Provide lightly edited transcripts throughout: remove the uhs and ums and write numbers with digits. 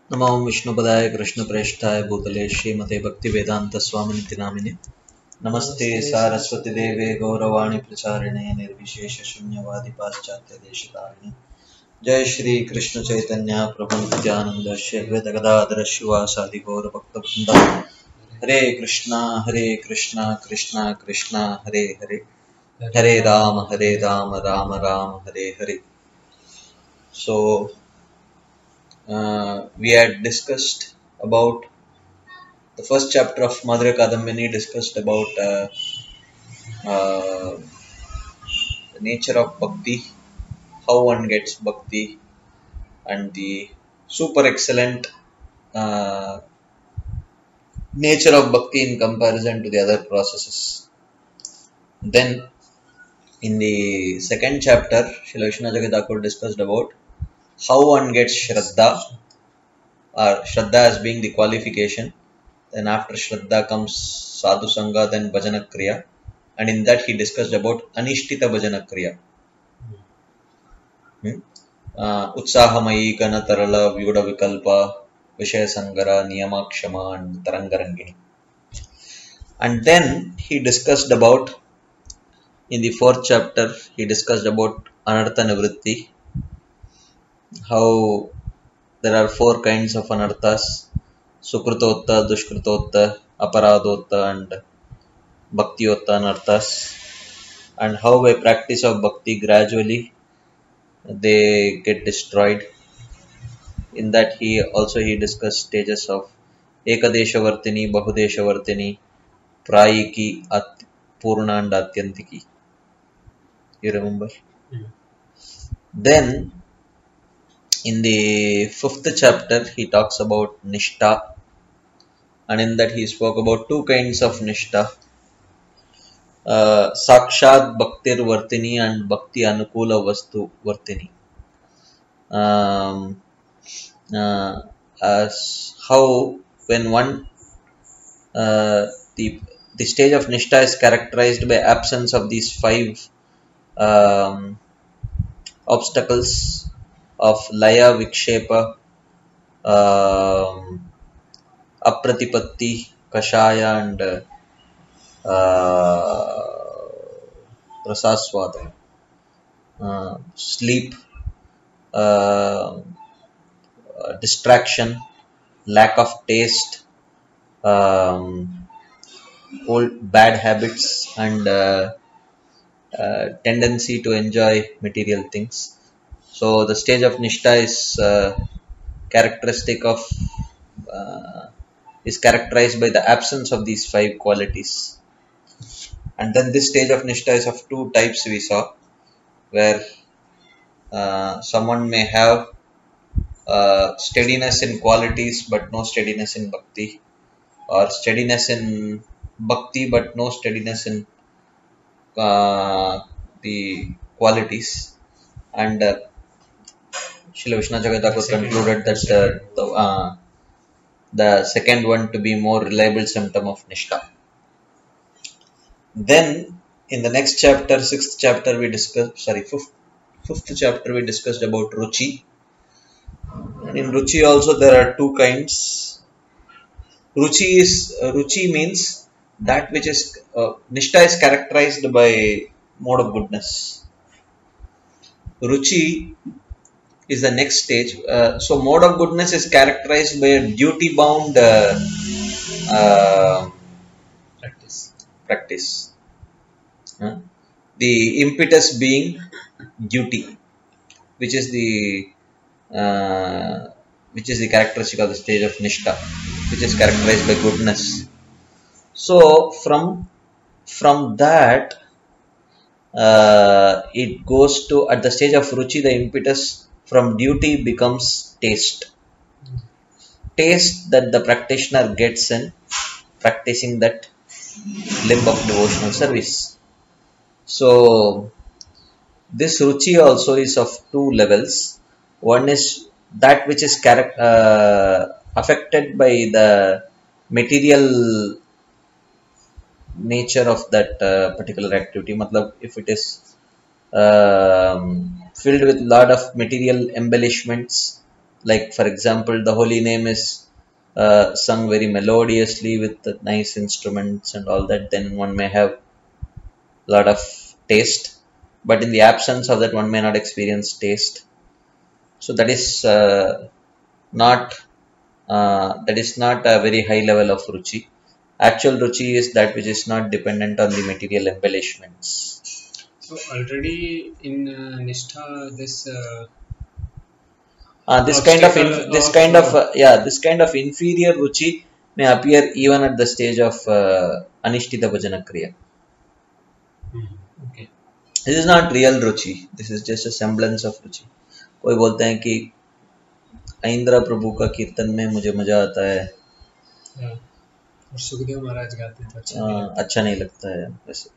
नमो विष्णुपदाय कृष्णप्रेष्ठाय भूतले श्रीमते भक्तिवेदान्तस्वामिनिति नामिने नमस्ते सारस्वती देवे गौरवाणी प्रचारिणे निर्विशेषशून्यवादी पाश्चात्यदेशतारिणे जय श्री कृष्ण चैतन्य प्रभु नित्यानंद श्री अद्वैत गदाधर शिवासादि गौर भक्तवृंद हरे Krishna Krishna Krishna Hare Hare Hare Ram Ram Ram Hare Hare. So we had discussed about the first chapter of Madhurya Kadambini, discussed about the nature of bhakti, how one gets bhakti, and the super excellent nature of bhakti in comparison to the other processes. Then in the second chapter, Srila Vishwanath Jagatakur discussed about how one gets Shraddha, or Shraddha as being the qualification. Then after Shraddha comes Sadhu Sangha, then Bhajana Kriya. And in that he discussed about Anishtita Bhajana Kriya. Utsahamayi, Gana Tarala, Vyuda Vikalpa, Vishaya Sangara, Niyamakshama and Tarangarangini. And then he discussed about, in the fourth chapter, he discussed about Anartha Nivritti, how there are four kinds of anarthas: Sukritotta, Dushkritotta, Aparadhotta and Bhaktiyotta anarthas, and how by practice of bhakti gradually they get destroyed. In that he discussed stages of Ekadeshavartini, Bahudeshavartini, Prayiki, Purna and Atyantiki. You remember? Then in the fifth chapter he talks about Nishtha, and in that he spoke about two kinds of Nishtha. Sakshat Bhaktir Vartini and Bhakti Anukula Vastu Vartini. As how when one the stage of Nishtha is characterized by absence of these five obstacles of Laya, Vikshepa, Apratipatti, Kashaya and Prasaswada, sleep, distraction, lack of taste, old bad habits and tendency to enjoy material things. So the stage of Nishtha is characterized by the absence of these five qualities. And then this stage of Nishtha is of two types we saw, where someone may have steadiness in qualities but no steadiness in bhakti, or steadiness in bhakti but no steadiness in the qualities. And Srila Vishwanath Jagatakur concluded that the second one to be more reliable symptom of Nishtha. Then in the next chapter, fifth chapter we discussed about Ruchi. And in Ruchi also there are two kinds. Ruchi means that which is Nishtha is characterized by mode of goodness. Ruchi is the next stage. So mode of goodness is characterized by a duty bound practice. The impetus being duty, which is the characteristic of the stage of Nishtha, which is characterized by goodness. So from that it goes to, at the stage of Ruchi, the impetus from duty becomes taste that the practitioner gets in practicing that limb of devotional service. So this Ruchi also is of two levels. One is that which is affected by the material nature of that particular activity. Matlab, if it is filled with lot of material embellishments, Like for example, the holy name is sung very melodiously with the nice instruments and all that, then one may have a lot of taste. But in the absence of that, one may not experience taste. So that is not a very high level of ruchi. Actual ruchi is that which is not dependent on the material embellishments. So already in Nishtha, this This kind of inferior ruchi may appear even at the stage of anishtita bhajana kriya. Okay. This is not real ruchi. This is just a semblance of ruchi. कोई बोलते हैं कि इंद्र प्रभु का कीर्तन में मुझे मजा आता है, और सुखदेव महाराज गाते तो अच्छा नहीं लगता है वैसे.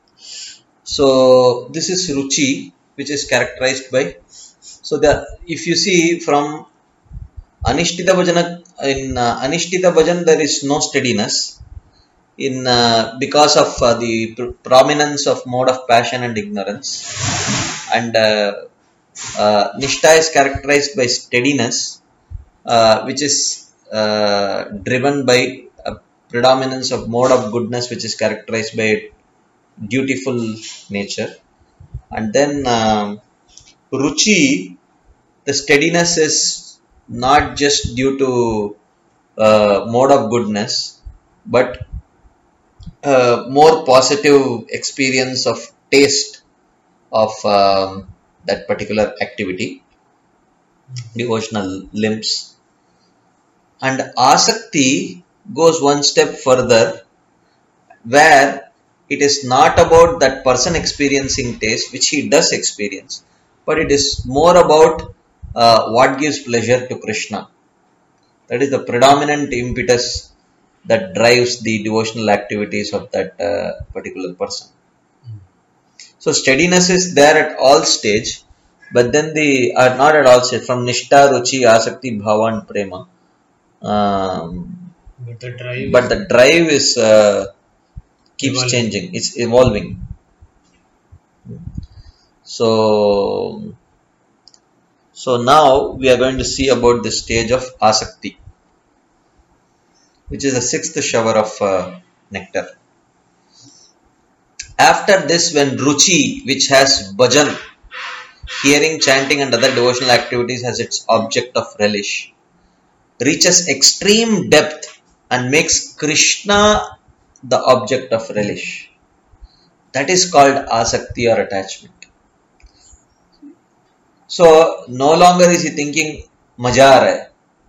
So this is ruchi, which is characterized by. So if you see from anishtita bhajana, in anishtita bhajan there is no steadiness. In because of the prominence of mode of passion and ignorance, and nishtha is characterized by steadiness, which is driven by a predominance of mode of goodness, which is characterized by dutiful nature. And then ruchi, the steadiness is not just due to mode of goodness, but more positive experience of taste of that particular activity, devotional limbs. And asakti goes one step further, where it is not about that person experiencing taste, which he does experience, but it is more about what gives pleasure to Krishna. That is the predominant impetus that drives the devotional activities of that particular person. So steadiness is there at all stage, but then not at all stage, from nishtha, ruchi, asakti, bhava and prema. But the drive is keeps changing, it's evolving. So now we are going to see about the stage of asakti, which is the sixth shower of nectar. After this, when ruchi, which has bhajan, hearing, chanting and other devotional activities as its object of relish, reaches extreme depth and makes Krishna the object of relish, that is called asakti or attachment. So no longer is he thinking maja aa raha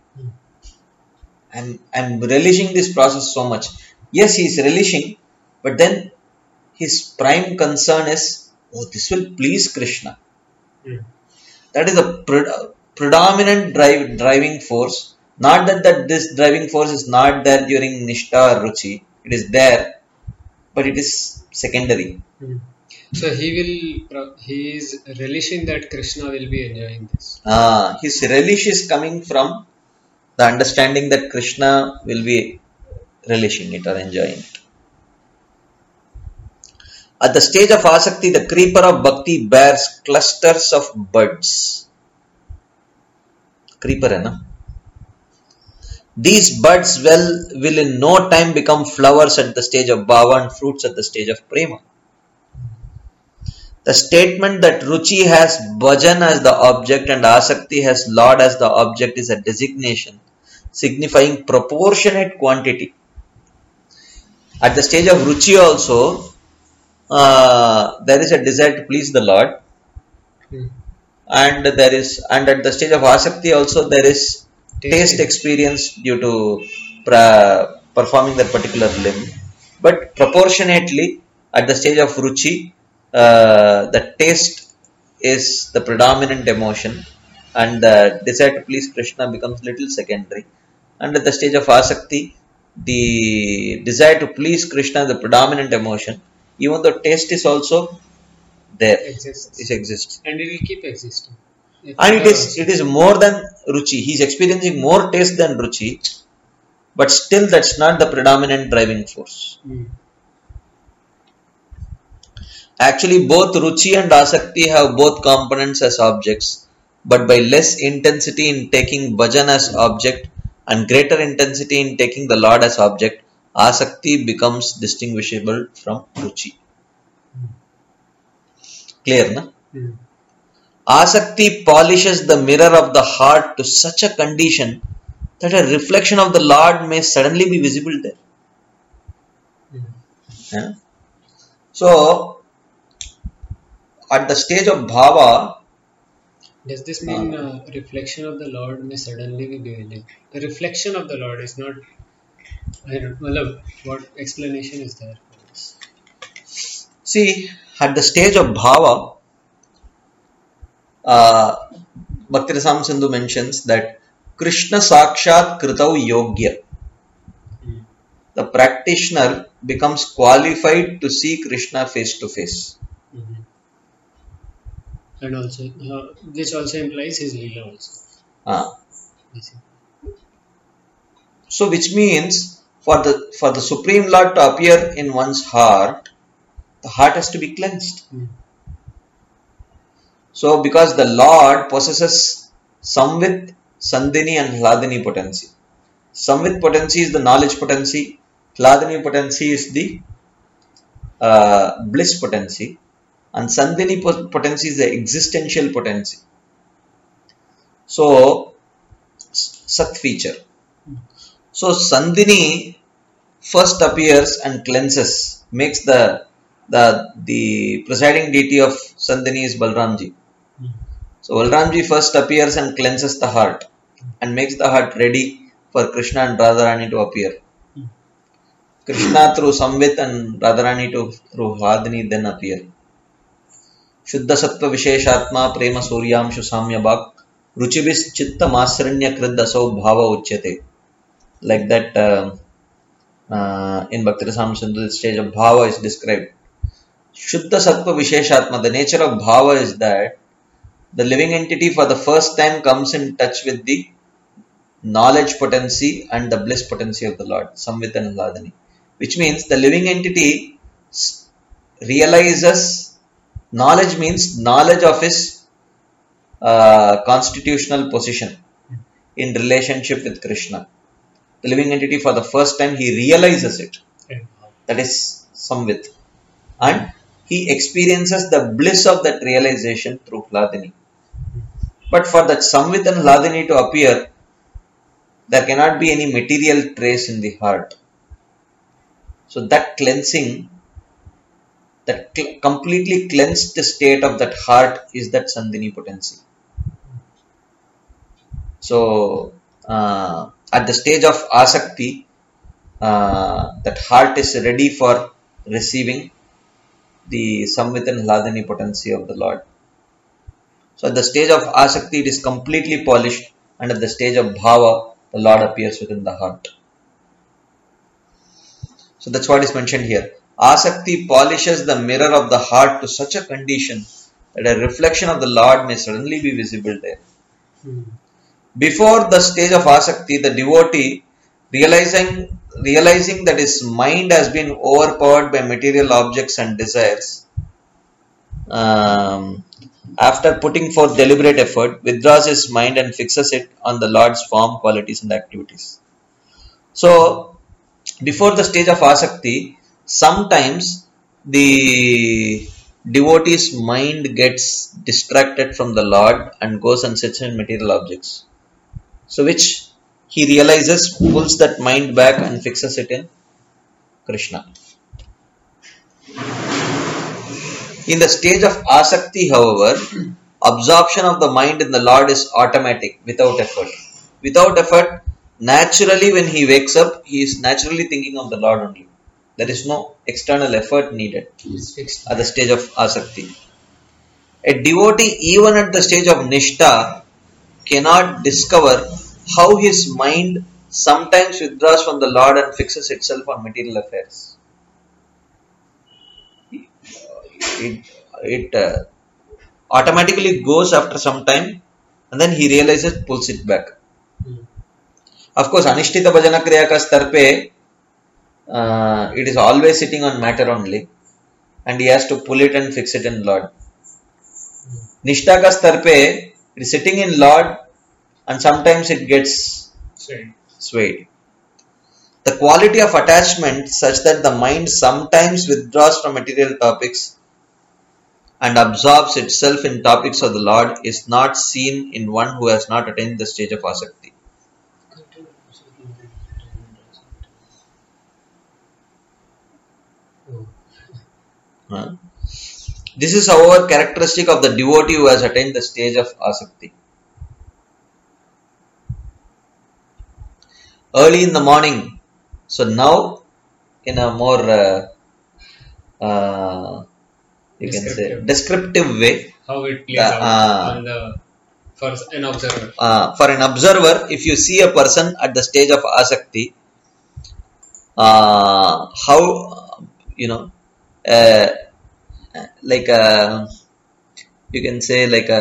hai, I'm relishing this process so much. Yes, he is relishing, but then his prime concern is, this will please Krishna. That is a predominant driving force. Not that this driving force is not there during nishtha or ruchi. It is there, but it is secondary. So he is relishing that Krishna will be enjoying this. His relish is coming from the understanding that Krishna will be relishing it or enjoying it. At the stage of asakti, the creeper of bhakti bears clusters of buds. Creeper hai na? These buds will in no time become flowers at the stage of bhava and fruits at the stage of prema. The statement that ruchi has bhajan as the object and asakti has Lord as the object is a designation signifying proportionate quantity. At the stage of ruchi also, there is a desire to please the Lord, and at the stage of asakti also there is taste experience due to performing that particular limb. But proportionately, at the stage of ruchi, the taste is the predominant emotion, and the desire to please Krishna becomes little secondary. And at the stage of asakti, the desire to please Krishna is the predominant emotion, even though taste is also there. It exists. And it will keep existing. And it is more than ruchi. He is experiencing more taste than ruchi, but still that's not the predominant driving force. Actually, both ruchi and asakti have both components as objects, but by less intensity in taking bhajan as object and greater intensity in taking the Lord as object, asakti becomes distinguishable from ruchi. Clear, na? Asakti polishes the mirror of the heart to such a condition that a reflection of the Lord may suddenly be visible there. Yeah? So, at the stage of bhava, Does this mean reflection of the Lord may suddenly be revealed? The reflection of the Lord is not. I don't know what explanation is there for this. see, at the stage of bhava, Bhakti-Rasam Sindhu mentions that Krishna Sakshat Kritau Yogya. The practitioner becomes qualified to see Krishna face to face. And also, which also implies his Leela also. So, which means for the Supreme Lord to appear in one's heart, the heart has to be cleansed. So, because the Lord possesses Samvit, Sandhini and Hladini potency. Samvit potency is the knowledge potency. Hladini potency is the bliss potency. And Sandhini potency is the existential potency. So, Sat feature. So, Sandhini first appears and cleanses, makes the presiding deity of Sandhini is Balramji. So, Balramji first appears and cleanses the heart and makes the heart ready for Krishna and Radharani to appear. Krishna through Samvit and Radharani through Hladini then appear. Shuddha Sattva Visheshatma Prema Suryamshu Samya Bhak Ruchibis Chitta Masranya Kriddasau Bhava Uchyate. Like that in Bhakti-Rasam Sindhu, the stage of Bhava is described. Shuddha Sattva Visheshatma, the nature of Bhava is that the living entity for the first time comes in touch with the knowledge potency and the bliss potency of the Lord, Samvit and Hladini. Which means the living entity realizes, knowledge means knowledge of his constitutional position in relationship with Krishna. The living entity for the first time he realizes it. That is Samvit. And he experiences the bliss of that realization through Hladini. But for that Samvit and Hladini to appear, there cannot be any material trace in the heart. So that cleansing, that completely cleansed state of that heart is that Sandhini potency. So at the stage of Asakti, that heart is ready for receiving the Samvit and Hladini potency of the Lord. So at the stage of Asakti, it is completely polished, and at the stage of Bhava, the Lord appears within the heart. So that's what is mentioned here. Asakti polishes the mirror of the heart to such a condition that a reflection of the Lord may suddenly be visible there. Before the stage of Asakti, the devotee, realizing that his mind has been overpowered by material objects and desires, after putting forth deliberate effort, withdraws his mind and fixes it on the Lord's form, qualities and activities. So, before the stage of Asakti, sometimes the devotee's mind gets distracted from the Lord and goes and sits in material objects. So, which he realizes, pulls that mind back and fixes it in Krishna. In the stage of Asakti, however, absorption of the mind in the Lord is automatic, without effort. Without effort, naturally when he wakes up, he is naturally thinking of the Lord only. There is no external effort needed at the stage of Asakti. A devotee, even at the stage of Nishtha, cannot discover how his mind sometimes withdraws from the Lord and fixes itself on material affairs. It automatically goes after some time, and then he realizes, pulls it back. Of course, Anishtita Bhajana Kriya ka star pe, it is always sitting on matter only, and he has to pull it and fix it in Lord. Nishtha ka star pe, it It is sitting in Lord and sometimes it gets swayed. The quality of attachment such that the mind sometimes withdraws from material topics and absorbs itself in topics of the Lord is not seen in one who has not attained the stage of asakti. This is, however, characteristic of the devotee who has attained the stage of asakti. Early in the morning, so now in a more you can say descriptive way, how it plays out for an observer. For an observer, if you see a person at the stage of asakti, how like you can say like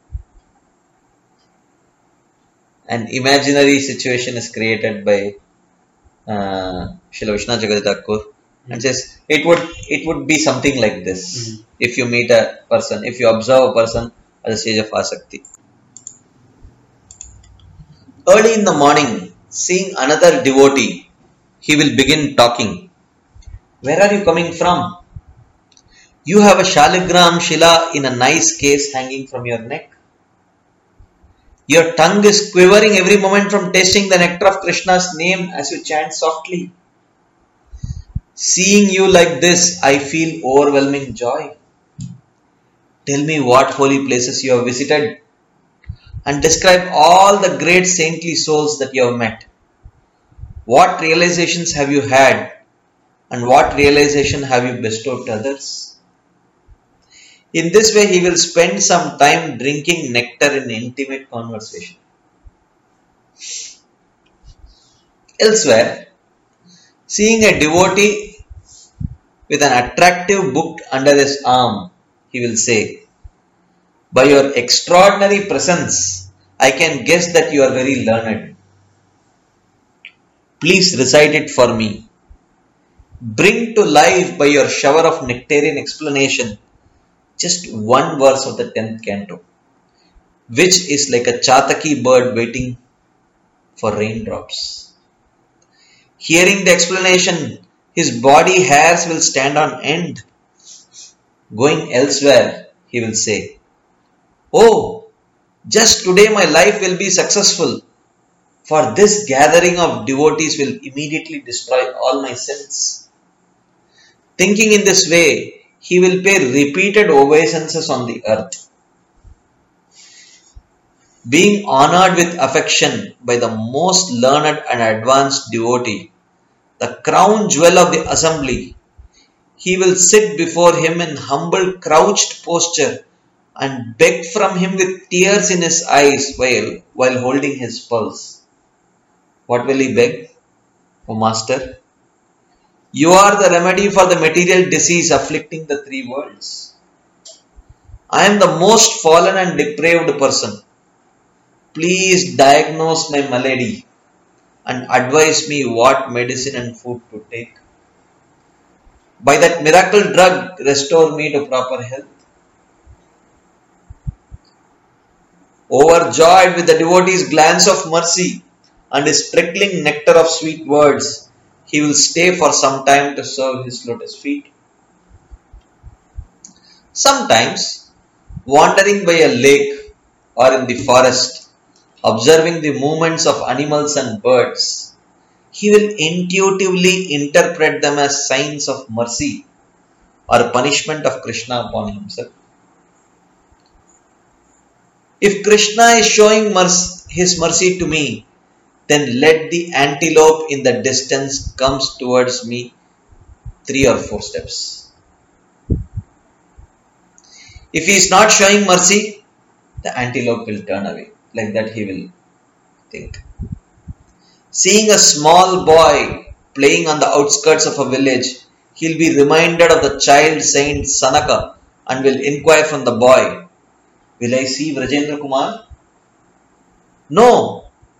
an imaginary situation is created by Srila Vishwanath Chakravarti Thakur and says it would be something like this if you meet a person, if you observe a person at the stage of asakti. Early in the morning, seeing another devotee, he will begin talking. Where are you coming from? You have a Shaligram Shila in a nice case hanging from your neck. Your tongue is quivering every moment from tasting the nectar of Krishna's name as you chant softly. Seeing you like this, I feel overwhelming joy. Tell me what holy places you have visited and describe all the great saintly souls that you have met. What realizations have you had and what realization have you bestowed to others? In this way, he will spend some time drinking nectar in intimate conversation. Elsewhere, seeing a devotee with an attractive book under his arm, he will say, by your extraordinary presence, I can guess that you are very learned. Please recite it for me. Bring to life by your shower of nectarian explanation just one verse of the 10th canto, which is like a Chataki bird waiting for raindrops. Hearing the explanation, his body hairs will stand on end. Going elsewhere, he will say, oh, just today my life will be successful, for this gathering of devotees will immediately destroy all my sins. Thinking in this way, he will pay repeated obeisances on the earth. Being honored with affection by the most learned and advanced devotee, the crown jewel of the assembly, he will sit before him in humble crouched posture and beg from him with tears in his eyes while holding his pulse. What will he beg? Oh Master, you are the remedy for the material disease afflicting the three worlds. I am the most fallen and depraved person. Please diagnose my malady and advise me what medicine and food to take. By that miracle drug, restore me to proper health. Overjoyed with the devotee's glance of mercy and his trickling nectar of sweet words, he will stay for some time to serve his lotus feet. Sometimes, wandering by a lake or in the forest, observing the movements of animals and birds, he will intuitively interpret them as signs of mercy or punishment of Krishna upon himself. If Krishna is showing his mercy to me, then let the antelope in the distance comes towards me 3 or 4 steps. If he is not showing mercy, the antelope will turn away. Like that he will think. Seeing a small boy playing on the outskirts of a village, he will be reminded of the child saint Sanaka and will inquire from the boy, will I see Vrajendra Kumar? No.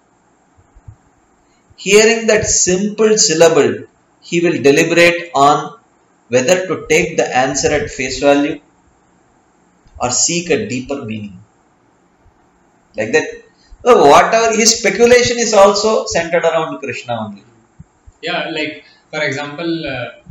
Hearing that simple syllable, he will deliberate on whether to take the answer at face value or seek a deeper meaning. Like that. So whatever his speculation is also centered around Krishna only. Yeah, like for example,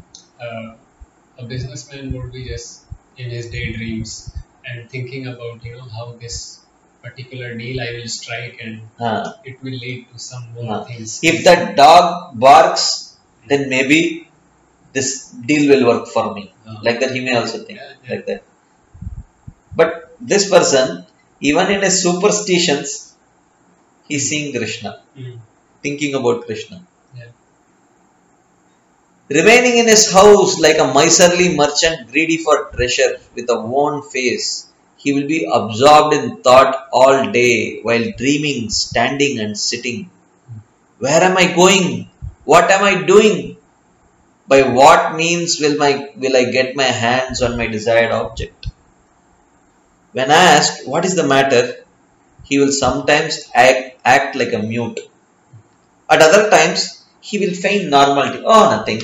a businessman would be just in his daydreams and thinking about how this particular deal I will strike and Ah, it will lead to some more ah. things. If that dog barks, then maybe this deal will work for me. Like that, he may also think Yeah. like that. But this person, even in his superstitions, he's seeing Krishna, Mm. thinking about Krishna. Yeah. Remaining in his house like a miserly merchant greedy for treasure with a worn face, he will be absorbed in thought all day while dreaming, standing and sitting. Where am I going? What am I doing? By what means will I get my hands on my desired object? When asked what is the matter, he will sometimes act like a mute. At other times, he will feign normality. Oh, nothing.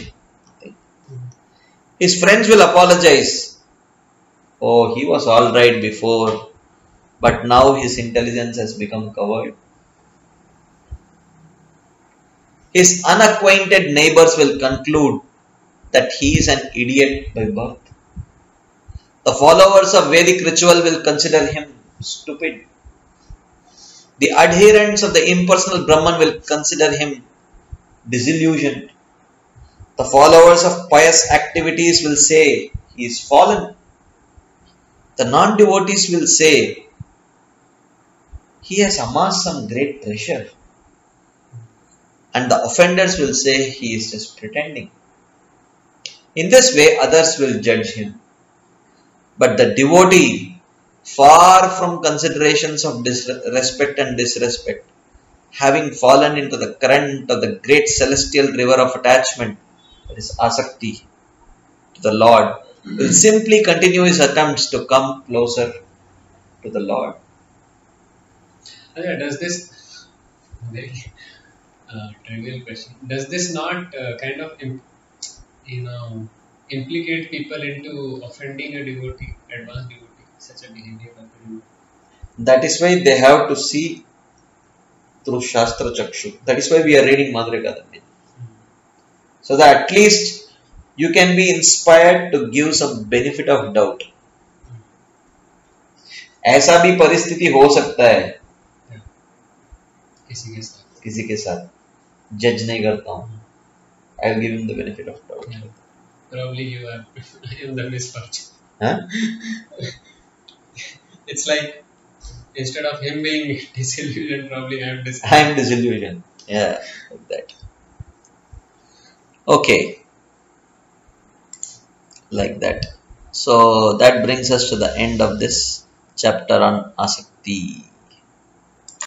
His friends will apologize. Oh, he was alright before, but now his intelligence has become covered. His unacquainted neighbors will conclude that he is an idiot by birth. The followers of Vedic ritual will consider him stupid. The adherents of the impersonal Brahman will consider him disillusioned. The followers of pious activities will say he is fallen. The non-devotees will say he has amassed some great treasure. And the offenders will say he is just pretending. In this way, others will judge him. But the devotee, far from considerations of respect and disrespect, having fallen into the current of the great celestial river of attachment, that is asakti, to the Lord, will simply continue his attempts to come closer to the Lord. Does this very trivial question? Does this not kind of implicate people into offending a devotee, advanced devotee, such a behavior of a devotee? That is why they have to see through Shastra Chakshu. That is why we are reading Madhurya Kadambini. So that at least you can be inspired to give some benefit of doubt. ऐसा भी परिस्थिति हो सकता है किसी के साथ जज नहीं करता हूँ I will give him the benefit of doubt. Yeah. Probably you are in the misfortune. Huh? It's like instead of him being disillusioned, probably I am disillusioned. I am disillusioned. Yeah, like that. Okay. Like that. So that brings us to the end of this chapter on Asakti.